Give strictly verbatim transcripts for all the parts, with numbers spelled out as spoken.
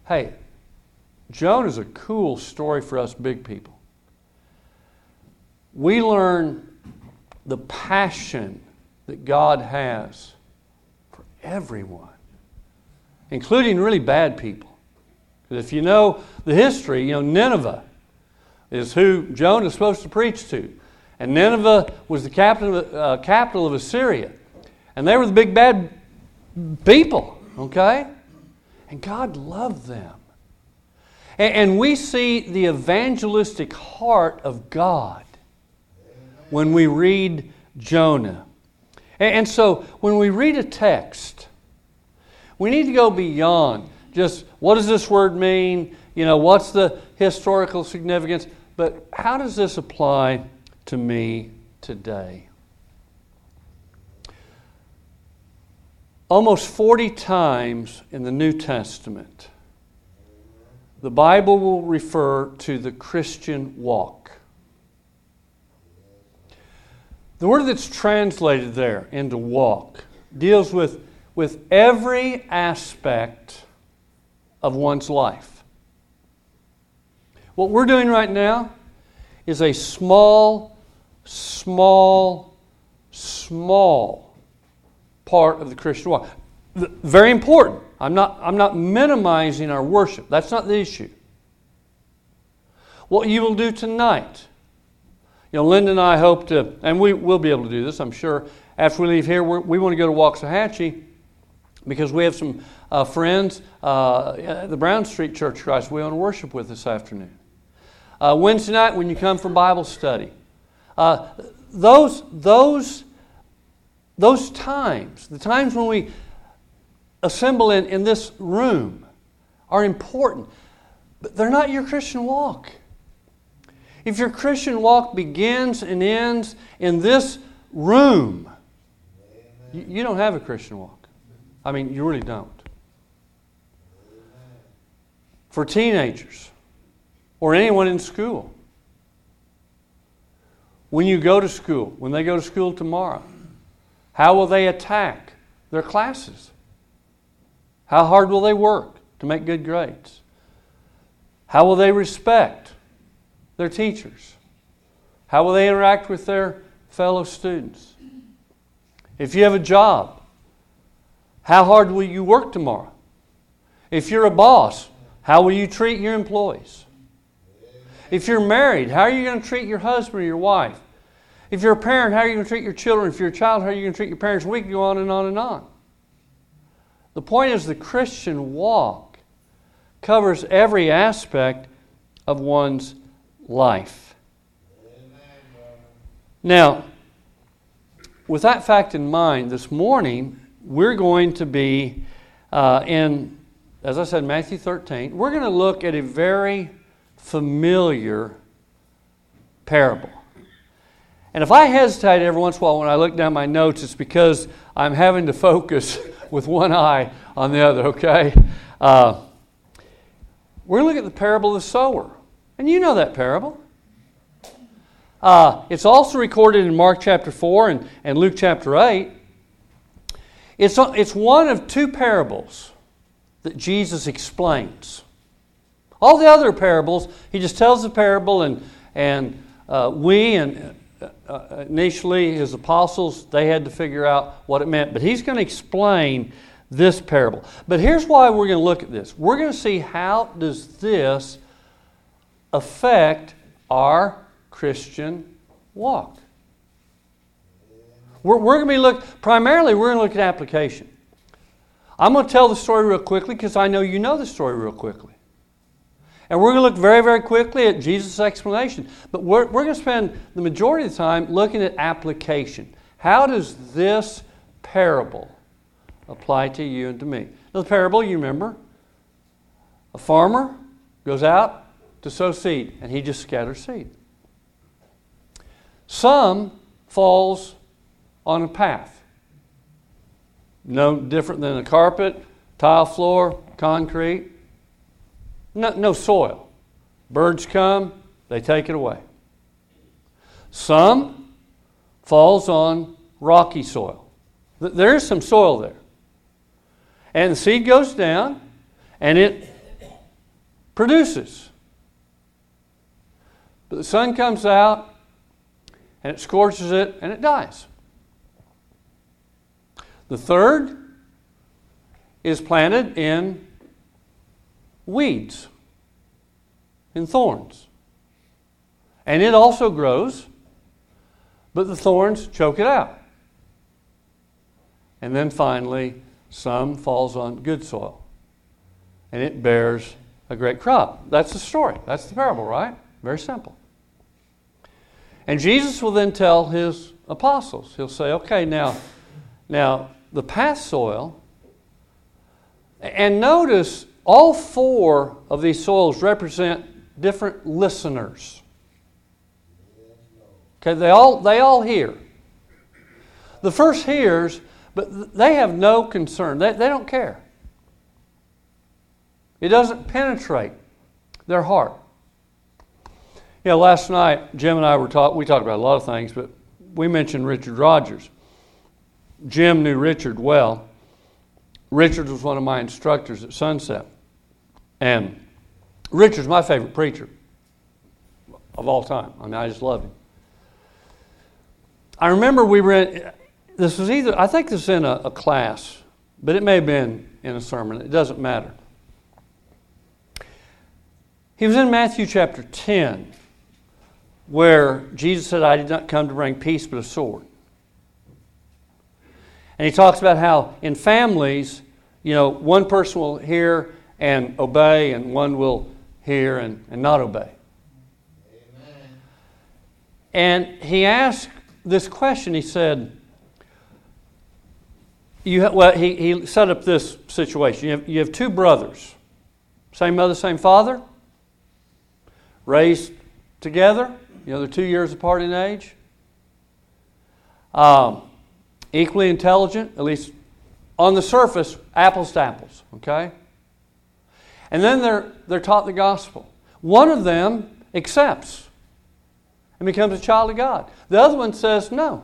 Hey, Jonah's a cool story for us big people. We learn the passion that God has for everyone, including really bad people. Because if you know the history, you know Nineveh is who Jonah is supposed to preach to. And Nineveh was the capital, uh, capital of Assyria. And they were the big bad people, okay? And God loved them. And, and we see the evangelistic heart of God when we read Jonah. And, and so when we read a text, we need to go beyond just what does this word mean? You know, what's the historical significance? But how does this apply to me today? Almost forty times in the New Testament, the Bible will refer to the Christian walk. The word that's translated there into walk deals with, with every aspect of one's life. What we're doing right now is a small, small, small part of the Christian walk. Very important. I'm not, I'm not minimizing our worship. That's not the issue. What you will do tonight, you know, Linda and I hope to, and we will be able to do this, I'm sure. After we leave here, we're, we want to go to Waxahachie because we have some uh, friends uh, at the Brown Street Church of Christ we want to worship with this afternoon. Uh, Wednesday night when you come for Bible study. Uh, those, those, those times, the times when we assemble in, in this room are important, but they're not your Christian walk. If your Christian walk begins and ends in this room, you, you don't have a Christian walk. I mean, you really don't. For teenagers or anyone in school, when you go to school, when they go to school tomorrow, how will they attack their classes? How hard will they work to make good grades? How will they respect their teachers? How will they interact with their fellow students? If you have a job, how hard will you work tomorrow? If you're a boss, how will you treat your employees? If you're married, how are you going to treat your husband or your wife? If you're a parent, how are you going to treat your children? If you're a child, how are you going to treat your parents? We can go on and on and on. The point is the Christian walk covers every aspect of one's life. Now, with that fact in mind, this morning we're going to be uh, in, as I said, Matthew thirteen. We're going to look at a very familiar parable. And if I hesitate every once in a while when I look down my notes, it's because I'm having to focus with one eye on the other, okay? Uh, we're going to look at the parable of the sower. And you know that parable. Uh, it's also recorded in Mark chapter four and, and Luke chapter eight. It's, it's one of two parables that Jesus explains. All the other parables, he just tells the parable and, and uh, we and uh, initially his apostles, they had to figure out what it meant. But he's going to explain this parable. But here's why we're going to look at this. We're going to see how does this affect our Christian walk. We're, we're going to be look primarily we're going to look at application. I'm going to tell the story real quickly because I know you know the story real quickly. And we're going to look very, very quickly at Jesus' explanation. But we're, we're going to spend the majority of the time looking at application. How does this parable apply to you and to me? Now, the parable, you remember, a farmer goes out to sow seed, and he just scatters seed. Some falls on a path. No different than a carpet, tile floor, concrete. No, no soil. Birds come, they take it away. Some falls on rocky soil. There is some soil there. And the seed goes down, and it produces. But the sun comes out, and it scorches it, and it dies. The third is planted in weeds, in thorns. And it also grows, but the thorns choke it out. And then finally, some falls on good soil, and it bears a great crop. That's the story. That's the parable, right? Very simple. And Jesus will then tell his apostles, he'll say, okay, now, now the path soil, and notice all four of these soils represent different listeners. Okay, they all they all hear. The first hears, but they have no concern. They, they don't care. It doesn't penetrate their heart. You know, last night, Jim and I were talking, we talked about a lot of things, but we mentioned Richard Rogers. Jim knew Richard well. Richard was one of my instructors at Sunset. And Richard's my favorite preacher of all time. I mean, I just love him. I remember we were in, this was either, I think this was in a, a class, but it may have been in a sermon. It doesn't matter. He was in Matthew chapter ten, where Jesus said, I did not come to bring peace but a sword. And he talks about how in families, you know, one person will hear and obey, and one will hear and, and not obey. Amen. And he asked this question. He said, "You ha- well, he, he set up this situation. You have, you have two brothers, same mother, same father, raised together. You know, they're two years apart in age. Um, equally intelligent, at least on the surface, apples to apples, okay? And then they're they're taught the gospel. One of them accepts and becomes a child of God. The other one says no.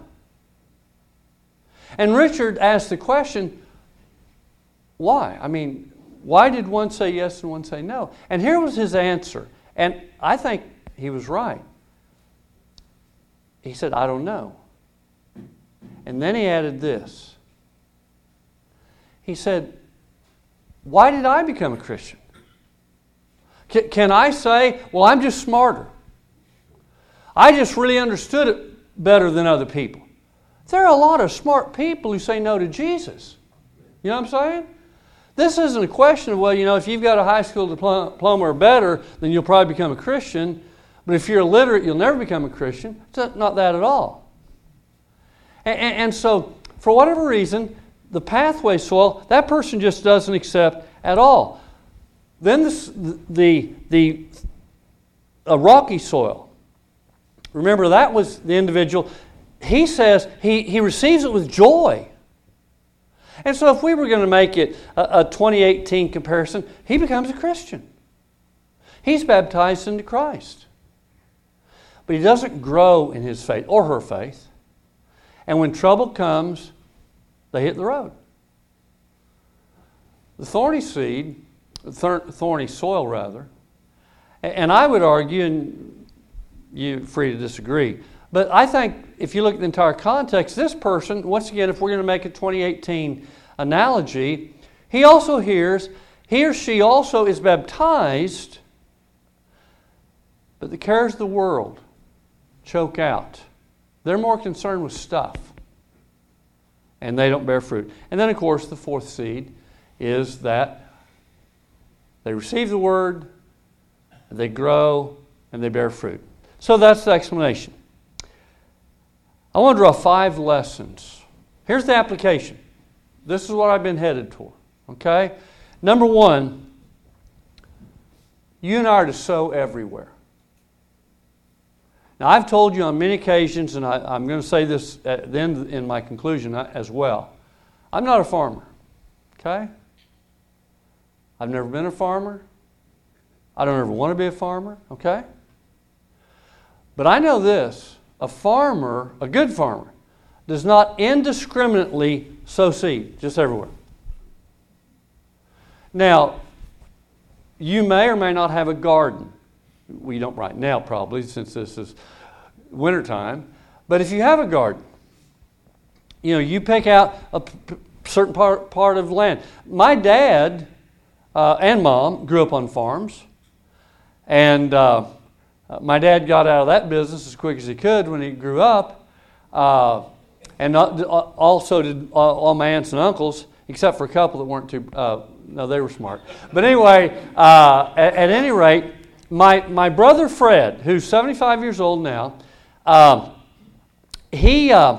And Richard asked the question, why? I mean, why did one say yes and one say no? And here was his answer. And I think he was right. He said, I don't know. And then he added this. He said, why did I become a Christian? Can, can I say, well, I'm just smarter. I just really understood it better than other people. There are a lot of smart people who say no to Jesus. You know what I'm saying? This isn't a question of, well, you know, if you've got a high school diploma or better, then you'll probably become a Christian. But if you're illiterate, you'll never become a Christian. It's not that at all. And, and, and so, for whatever reason, the pathway soil, that person just doesn't accept at all. Then this, the, the a rocky soil. Remember, that was the individual. He says he, he receives it with joy. And so if we were going to make it a, a twenty eighteen comparison, he becomes a Christian. He's baptized into Christ. But he doesn't grow in his faith or her faith. And when trouble comes, they hit the road. The thorny seed, thorny soil rather, and I would argue, and you're free to disagree, but I think if you look at the entire context, this person, once again, if we're going to make a twenty eighteen analogy, he also hears, he or she also is baptized, but the cares of the world choke out. They're more concerned with stuff, and they don't bear fruit. And then, of course, the fourth seed is that they receive the word, they grow, and they bear fruit. So that's the explanation. I want to draw five lessons. Here's the application. This is what I've been headed toward. Okay? Number one, you and I are to sow everywhere. Now, I've told you on many occasions, and I, I'm going to say this at the end in my conclusion as well. I'm not a farmer. Okay? I've never been a farmer. I don't ever want to be a farmer. Okay? But I know this. A farmer, a good farmer, does not indiscriminately sow seed just everywhere. Now, you may or may not have a garden. We don't right now probably, since this is wintertime. But if you have a garden, you know, you pick out a p- certain part, part of land. My dad uh, and mom grew up on farms. And uh, my dad got out of that business as quick as he could when he grew up. Uh, and not, also did all my aunts and uncles, except for a couple that weren't too, uh, no, they were smart. But anyway, uh, at, at any rate, my, my brother Fred, who's seventy-five years old now, um, he... Uh,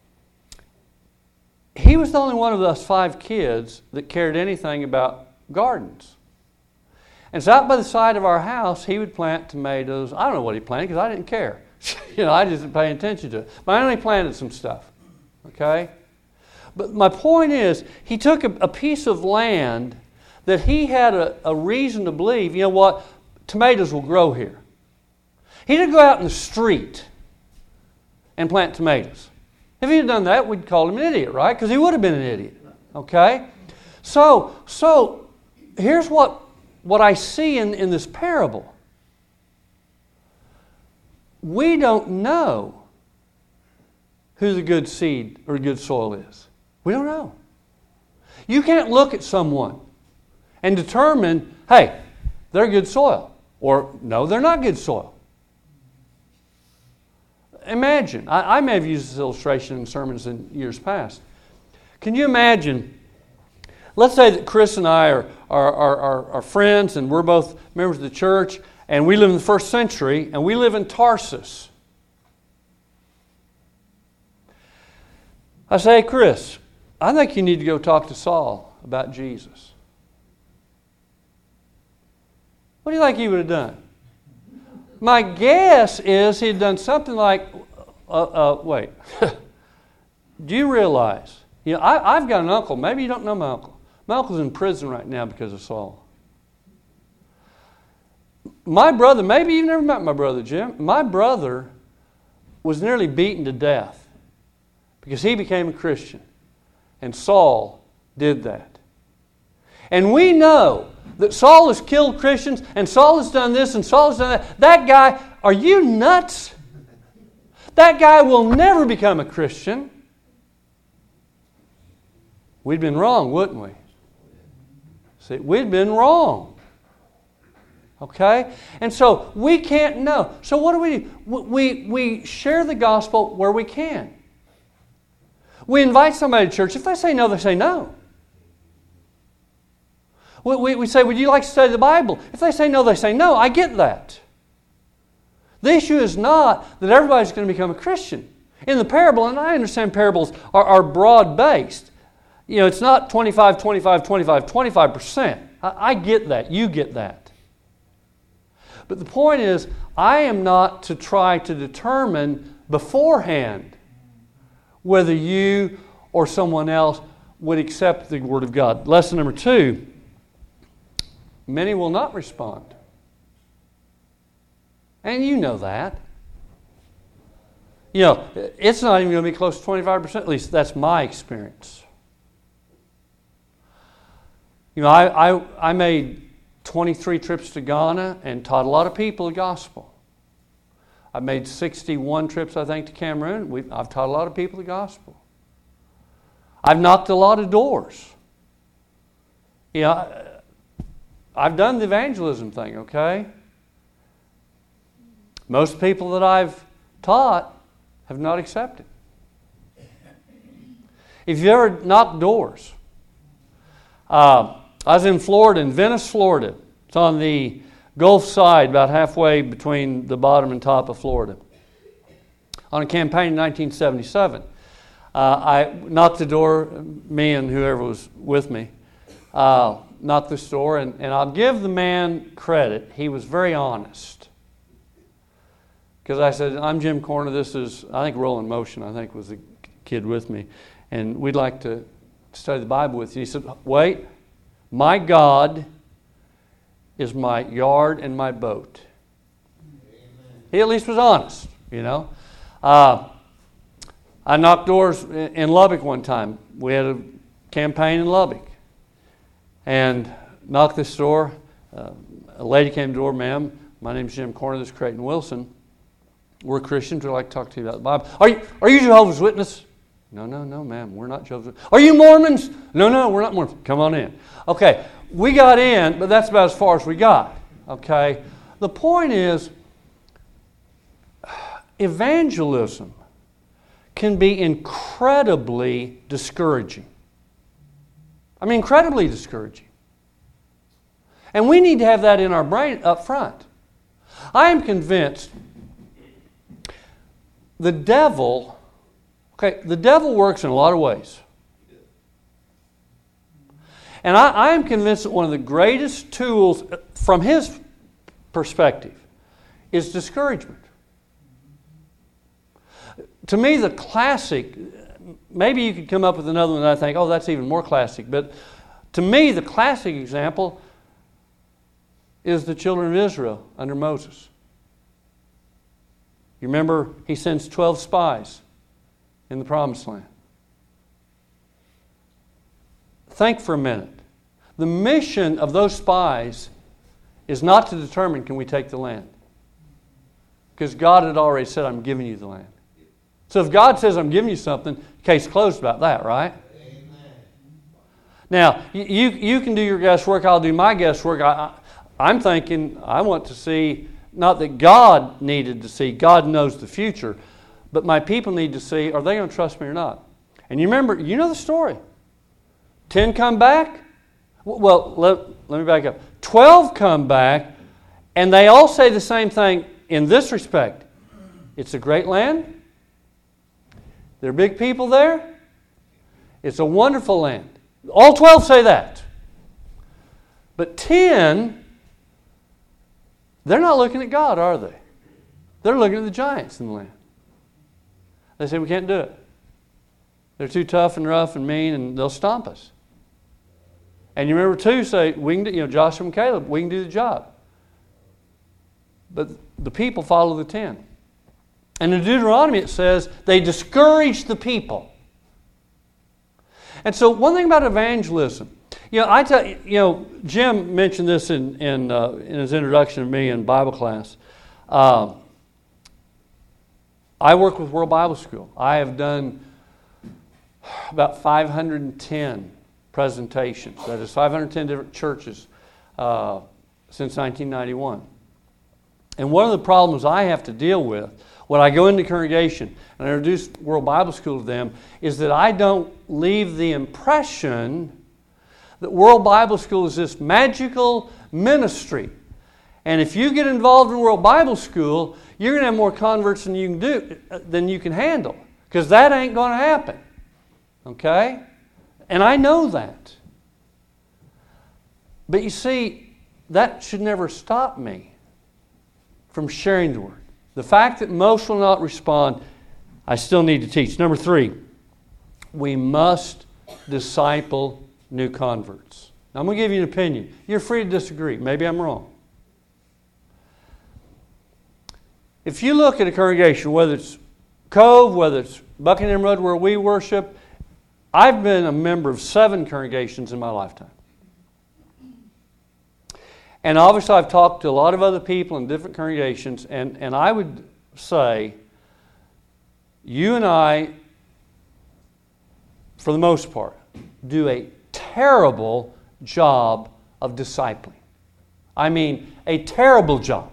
He was the only one of us five kids that cared anything about gardens. And so out by the side of our house, he would plant tomatoes. I don't know what he planted because I didn't care. you know, I just didn't pay attention to it. But I only planted some stuff. Okay? But my point is, he took a, a piece of land that he had a, a reason to believe, you know what, tomatoes will grow here. He didn't go out in the street and plant tomatoes. If he had done that, we'd call him an idiot, right? Because he would have been an idiot. Okay? So, so here's what, what I see in, in this parable. We don't know who the good seed or good soil is. We don't know. You can't look at someone and determine, hey, they're good soil. Or, no, they're not good soil. Imagine, I, I may have used this illustration in sermons in years past. Can you imagine, let's say that Chris and I are, are, are, are, are friends and we're both members of the church and we live in the first century and we live in Tarsus. I say, hey, Chris, I think you need to go talk to Saul about Jesus. What do you think he would have done? My guess is he'd done something like, uh, uh, wait, do you realize, you know, I, I've got an uncle, maybe you don't know my uncle. My uncle's in prison right now because of Saul. My brother, maybe you've never met my brother, Jim. My brother was nearly beaten to death because he became a Christian. And Saul did that. And we know that Saul has killed Christians, and Saul has done this, and Saul has done that. That guy, are you nuts? That guy will never become a Christian. We'd been wrong, wouldn't we? See, we'd been wrong. Okay? And so we can't know. So what do we do? We, we share the gospel where we can. We invite somebody to church. If they say no, they say no. We, we say, would you like to study the Bible? If they say no, they say no. I get that. The issue is not that everybody's going to become a Christian. In the parable, and I understand parables are, are broad-based. You know, it's not twenty-five, twenty-five, twenty-five, twenty-five percent. I, I get that. You get that. But the point is, I am not to try to determine beforehand whether you or someone else would accept the Word of God. Lesson number two. Many will not respond. And you know that. You know, it's not even going to be close to twenty-five percent. At least that's my experience. You know, I, I, I made twenty-three trips to Ghana and taught a lot of people the gospel. I've made sixty-one trips, I think, to Cameroon. We've, I've taught a lot of people the gospel. I've knocked a lot of doors. You know, I've done the evangelism thing, okay? Most people that I've taught have not accepted. If you ever knocked doors, uh, I was in Florida, in Venice, Florida. It's on the Gulf side, about halfway between the bottom and top of Florida. On a campaign in nineteen seventy-seven. Uh, I knocked the door, me and whoever was with me, uh, knocked this door, and, and I'll give the man credit. He was very honest. Because I said, I'm Jim Corner, this is, I think Rolling Motion, I think was the kid with me, and we'd like to study the Bible with you. He said, wait, my God is my yard and my boat. Amen. He at least was honest, you know. Uh, I knocked doors in Lubbock one time. We had a campaign in Lubbock. And knocked this door. Uh, a lady came to the door, ma'am, my name's Jim Corner, this is Creighton Wilson. We're Christians, we'd like to talk to you about the Bible. Are you, are you Jehovah's Witness? No, no, no, ma'am, we're not Jehovah's Witnesses. Are you Mormons? No, no, we're not Mormons. Come on in. Okay, we got in, but that's about as far as we got. Okay, the point is, evangelism can be incredibly discouraging. I mean, incredibly discouraging. And we need to have that in our brain up front. I am convinced the devil, okay, the devil works in a lot of ways. And I, I am convinced that one of the greatest tools from his perspective is discouragement. To me, the classic, maybe you could come up with another one that I think, oh, that's even more classic. But to me, the classic example is the children of Israel under Moses. You remember he sends twelve spies in the Promised Land. Think for a minute. The mission of those spies is not to determine can we take the land. Because God had already said, I'm giving you the land. So if God says, I'm giving you something, case closed about that, right? Amen. Now, you, you can do your guesswork, I'll do my guesswork. I, I, I'm thinking, I want to see, not that God needed to see, God knows the future, but my people need to see, are they going to trust me or not? And you remember, you know the story. Ten come back. Well, let, let me back up. Twelve come back, and they all say the same thing in this respect. It's a great land. There are big people there. It's a wonderful land. All twelve say that. But ten, they're not looking at God, are they? They're looking at the giants in the land. They say, we can't do it. They're too tough and rough and mean, and they'll stomp us. And you remember two say, we can do, you know, Joshua and Caleb, we can do the job. But the people follow the ten. And in Deuteronomy it says, they discourage the people. And so one thing about evangelism, you know, I tell you, you know, Jim mentioned this in in, uh, in his introduction to me in Bible class. Um, I work with World Bible School. I have done about five hundred ten presentations. That is five hundred ten different churches uh, since nineteen ninety-one. And one of the problems I have to deal with when I go into congregation and I introduce World Bible School to them is that I don't leave the impression that World Bible School is this magical ministry. And if you get involved in World Bible School, you're going to have more converts than you can do, than you can handle. Because that ain't going to happen. Okay? And I know that. But you see, that should never stop me from sharing the Word. The fact that most will not respond, I still need to teach. Number three, we must disciple new converts. Now, I'm going to give you an opinion. You're free to disagree. Maybe I'm wrong. If you look at a congregation, whether it's Cove, whether it's Buckingham Road where we worship, I've been a member of seven congregations in my lifetime. And obviously I've talked to a lot of other people in different congregations, and, and I would say you and I, for the most part, do a terrible job of discipling. I mean, a terrible job.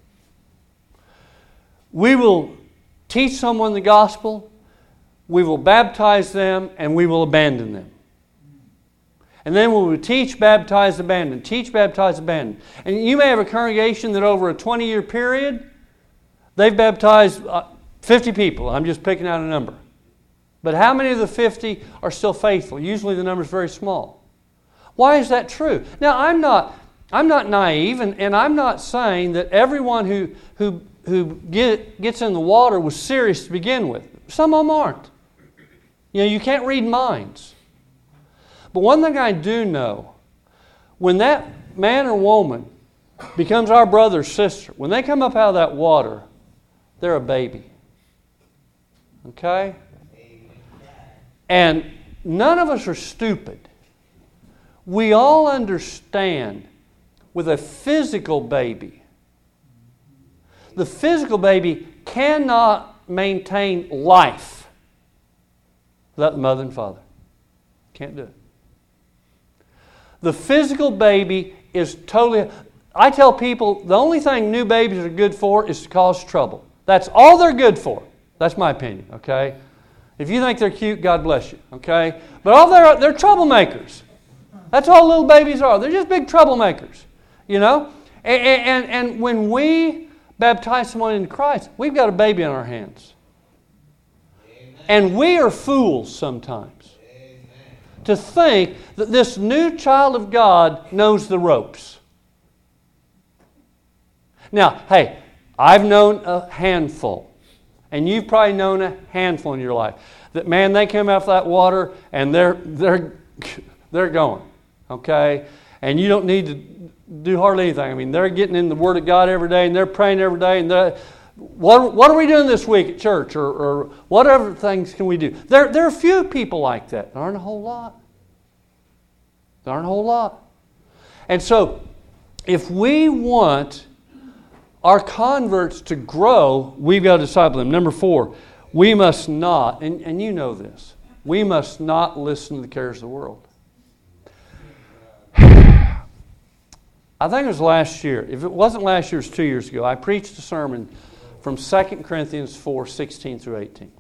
We will teach someone the gospel, we will baptize them, and we will abandon them. And then we will teach, baptize, abandon. Teach, baptize, abandon. And you may have a congregation that over a twenty-year period, they've baptized fifty people. I'm just picking out a number. But how many of the fifty are still faithful? Usually the number is very small. Why is that true? Now, I'm not, I'm not naive, and, and I'm not saying that everyone who, who, who get, gets in the water was serious to begin with. Some of them aren't. You know, you can't read minds. But one thing I do know, when that man or woman becomes our brother or sister, when they come up out of that water, they're a baby. Okay? And none of us are stupid. We all understand with a physical baby. The physical baby cannot maintain life without the mother and father. Can't do it. The physical baby is totally... I tell people the only thing new babies are good for is to cause trouble. That's all they're good for. That's my opinion, okay? If you think they're cute, God bless you, okay? But all they're, they're troublemakers. That's all little babies are. They're just big troublemakers, you know? And, and, and when we baptize someone into Christ, we've got a baby in our hands. Amen. And we are fools sometimes. Amen. To think that this new child of God knows the ropes. Now, hey, I've known a handful, and you've probably known a handful in your life, that, man, they come out of that water and they're they're they're going, okay? And you don't need to do hardly anything. I mean, they're getting in the Word of God every day, and they're praying every day, and they're, what what are we doing this week at church, or, or whatever things can we do? There, there are a few people like that. There aren't a whole lot. There aren't a whole lot. And so, if we want our converts to grow, we've got to disciple them. Number four, we must not, and, and you know this, we must not listen to the cares of the world. I think it was last year. If it wasn't last year, it was two years ago. I preached a sermon from Second Corinthians four, sixteen through eighteen.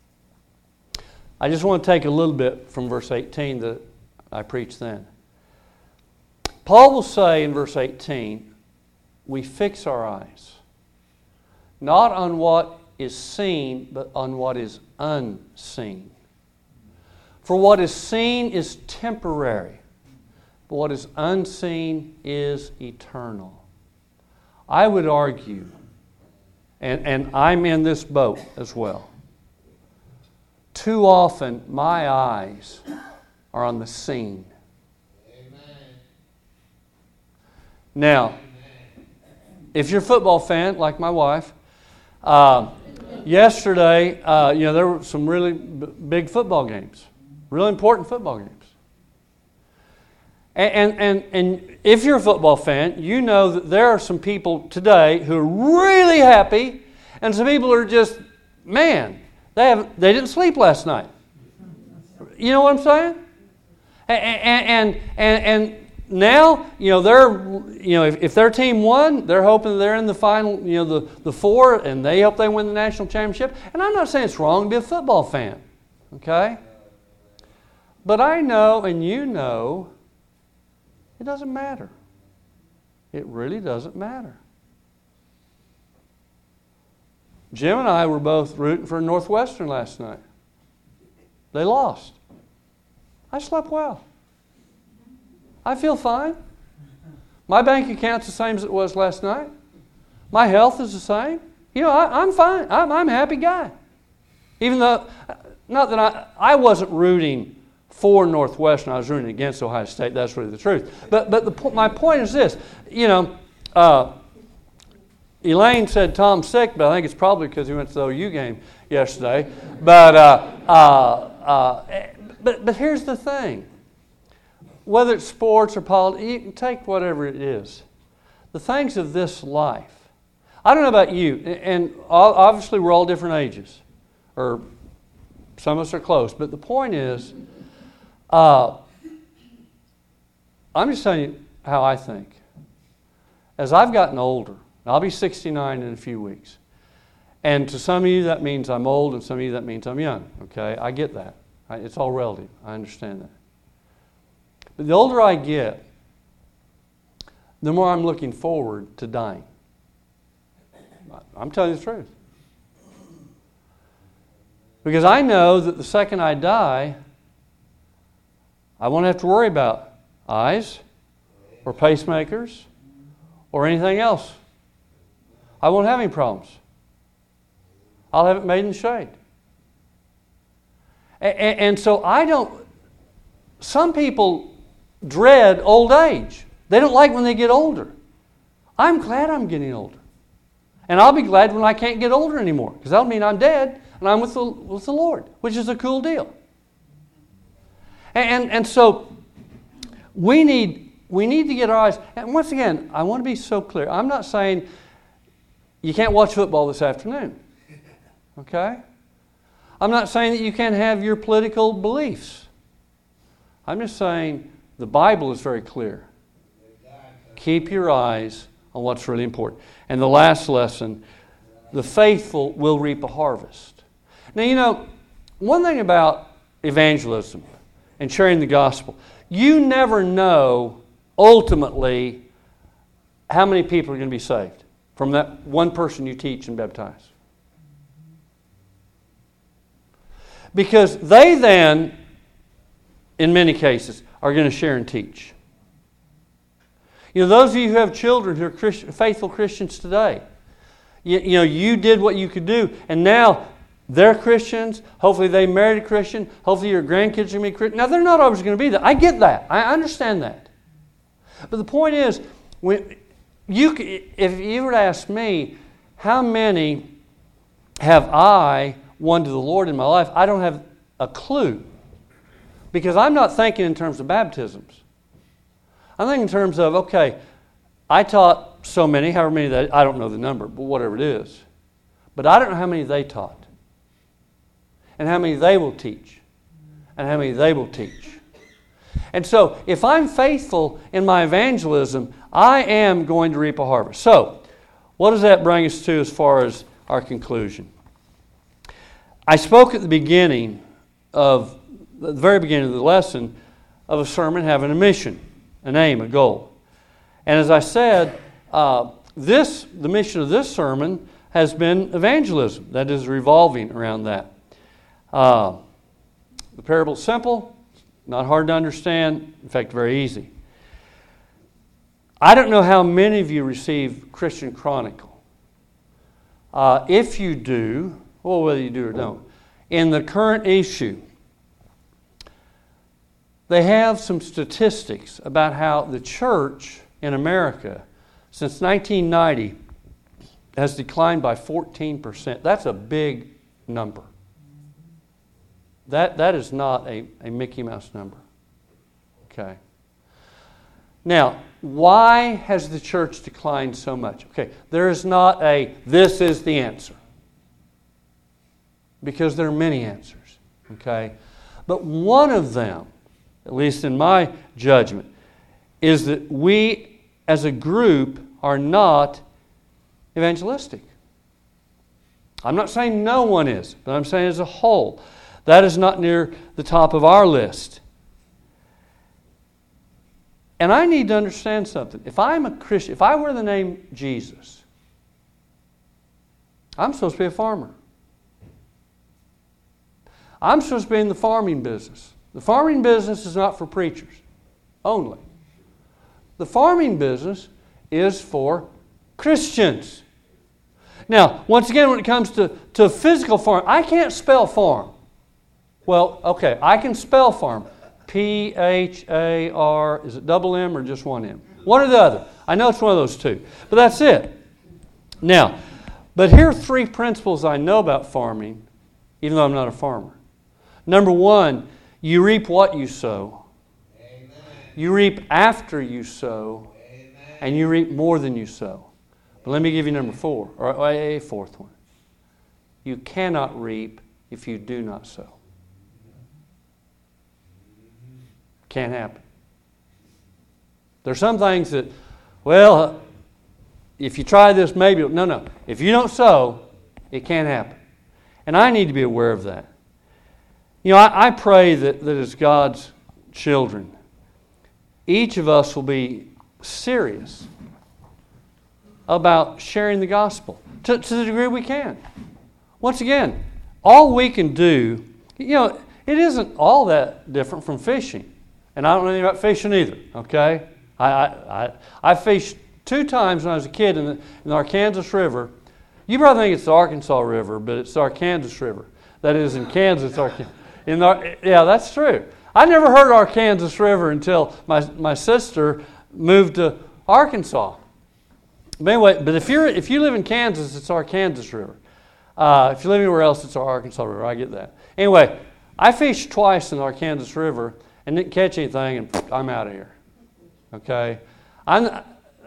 I just want to take a little bit from verse eighteen that I preached then. Paul will say in verse eighteen, we fix our eyes, not on what is seen, but on what is unseen. For what is seen is temporary, but what is unseen is eternal. I would argue, and, and I'm in this boat as well, too often my eyes are on the seen. Amen. Now, if you're a football fan, like my wife, uh, yesterday, uh, you know, there were some really b- big football games, really important football games. And, and, and, and if you're a football fan, you know that there are some people today who are really happy, and some people are just, man, they haven't, they didn't sleep last night. You know what I'm saying? And and and, and now, you know, they're, you know, if, if their team won, they're hoping they're in the final, you know, the, the four, and they hope they win the national championship. And I'm not saying it's wrong to be a football fan, okay? But I know, and you know, it doesn't matter. It really doesn't matter. Jim and I were both rooting for Northwestern last night. They lost. I slept well. I feel fine. My bank account's the same as it was last night. My health is the same. You know, I, I'm fine. I'm, I'm a happy guy. Even though, not that I, I wasn't rooting for Northwestern, I was rooting against Ohio State. That's really the truth. But but the, my point is this. You know, uh, Elaine said Tom's sick, but I think it's probably because he went to the O U game yesterday. But uh, uh, uh, but but here's the thing. Whether it's sports or politics, you can take whatever it is. The things of this life. I don't know about you, and obviously we're all different ages, or some of us are close, but the point is, uh, I'm just telling you how I think. As I've gotten older, I'll be sixty-nine in a few weeks, and to some of you that means I'm old, and some of you that means I'm young, okay? I get that. It's all relative. I understand that. But the older I get, the more I'm looking forward to dying. I'm telling you the truth. Because I know that the second I die, I won't have to worry about eyes or pacemakers or anything else. I won't have any problems. I'll have it made in the shade. And, and, and so I don't... Some people dread old age. They don't like when they get older. I'm glad I'm getting older. And I'll be glad when I can't get older anymore, because that'll mean I'm dead and I'm with the, with the Lord, which is a cool deal. And, and, and so we need, we need to get our eyes, and once again, I want to be so clear. I'm not saying you can't watch football this afternoon. Okay? I'm not saying that you can't have your political beliefs. I'm just saying the Bible is very clear. Keep your eyes on what's really important. And the last lesson, the faithful will reap a harvest. Now, you know, one thing about evangelism and sharing the gospel, you never know ultimately how many people are going to be saved from that one person you teach and baptize. Because they then, in many cases, are going to share and teach. You know, those of you who have children who are Christ, faithful Christians today, you, you know, you did what you could do, and now they're Christians. Hopefully they married a Christian. Hopefully your grandkids are going to be Christian. Now, they're not always going to be that. I get that. I understand that. But the point is, when you, if you were to ask me, how many have I won to the Lord in my life? I don't have a clue. Because I'm not thinking in terms of baptisms. I'm thinking in terms of, okay, I taught so many, however many that, I don't know the number, but whatever it is. But I don't know how many they taught. And how many they will teach. And how many they will teach. And so, if I'm faithful in my evangelism, I am going to reap a harvest. So, what does that bring us to as far as our conclusion? I spoke at the beginning of, the very beginning of the lesson, of a sermon having a mission, an aim, a goal. And as I said, uh, this the mission of this sermon has been evangelism. That is revolving around that. Uh, the parable is simple, not hard to understand, in fact, very easy. I don't know how many of you receive Christian Chronicle. Uh, if you do, well, whether you do or don't, in the current issue, they have some statistics about how the church in America since nineteen ninety has declined by fourteen percent. That's a big number. That, that is not a, a Mickey Mouse number. Okay. Now, why has the church declined so much? Okay, there is not a, this is the answer. Because there are many answers. Okay? But one of them, at least in my judgment, is that we as a group are not evangelistic. I'm not saying no one is, but I'm saying as a whole. That is not near the top of our list. And I need to understand something. If I'm a Christian, if I wear the name Jesus, I'm supposed to be a farmer. I'm supposed to be in the farming business. The farming business is not for preachers only. The farming business is for Christians. Now, once again, when it comes to, to physical farm, I can't spell farm. Well, okay, I can spell farm. P H A R, is it double M or just one M? One or the other. I know it's one of those two. But that's it. Now, but here are three principles I know about farming, even though I'm not a farmer. Number one, you reap what you sow. Amen. You reap after you sow. Amen. And you reap more than you sow. But let me give you number four, or a fourth one. You cannot reap if you do not sow. Can't happen. There's some things that, well, if you try this, maybe. No, no. If you don't sow, it can't happen. And I need to be aware of that. You know, I, I pray that, that as God's children, each of us will be serious about sharing the gospel to, to the degree we can. Once again, all we can do, you know, it isn't all that different from fishing. And I don't know anything about fishing either, okay? I I, I, I fished two times when I was a kid in the, in the Arkansas River. You probably think it's the Arkansas River, but it's the Arkansas River. That is in Kansas. In the, yeah, that's true. I never heard Arkansas River until my, my sister moved to Arkansas. But anyway, but if you're if you live in Kansas, it's Arkansas River. Uh, if you live anywhere else, it's our Arkansas River. I get that. Anyway, I fished twice in the Arkansas River and didn't catch anything, and I'm out of here. Okay? I'm,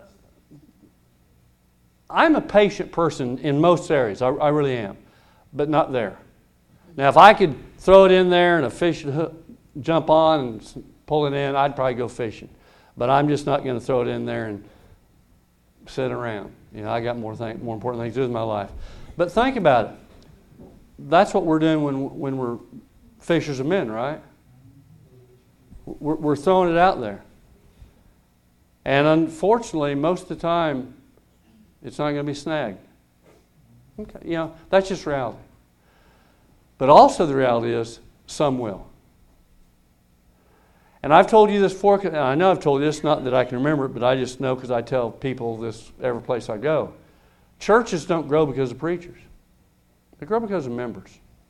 I'm a patient person in most areas. I, I really am. But not there. Now, if I could throw it in there and a fish would hook, jump on and pull it in, I'd probably go fishing. But I'm just not going to throw it in there and sit around. You know, I got more thing, more important things to do in my life. But think about it. That's what we're doing when when we're fishers of men, right? We're, we're throwing it out there. And unfortunately, most of the time, it's not going to be snagged. Okay, you know, that's just reality. But also the reality is, some will. And I've told you this before, and I know I've told you this, not that I can remember it, but I just know because I tell people this every place I go. Churches don't grow because of preachers. They grow because of members.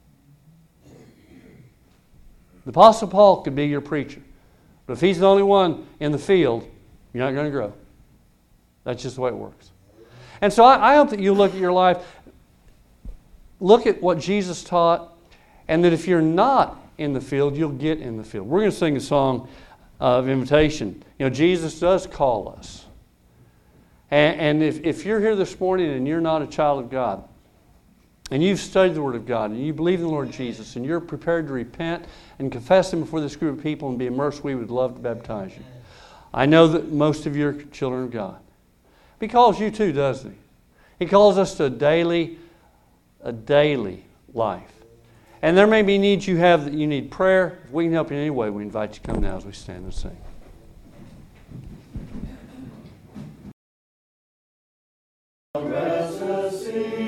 The Apostle Paul could be your preacher. But if he's the only one in the field, you're not going to grow. That's just the way it works. And so I, I hope that you look at your life, look at what Jesus taught, and that if you're not in the field, you'll get in the field. We're going to sing a song of invitation. You know, Jesus does call us. And, and if, if you're here this morning and you're not a child of God, and you've studied the Word of God, and you believe in the Lord Jesus, and you're prepared to repent and confess Him before this group of people and be immersed, we would love to baptize you. I know that most of you are children of God. He calls you too, doesn't He? He calls us to a daily, a daily life. And there may be needs you have that you need prayer. If we can help you in any way, we invite you to come now as we stand and sing. Restless sea.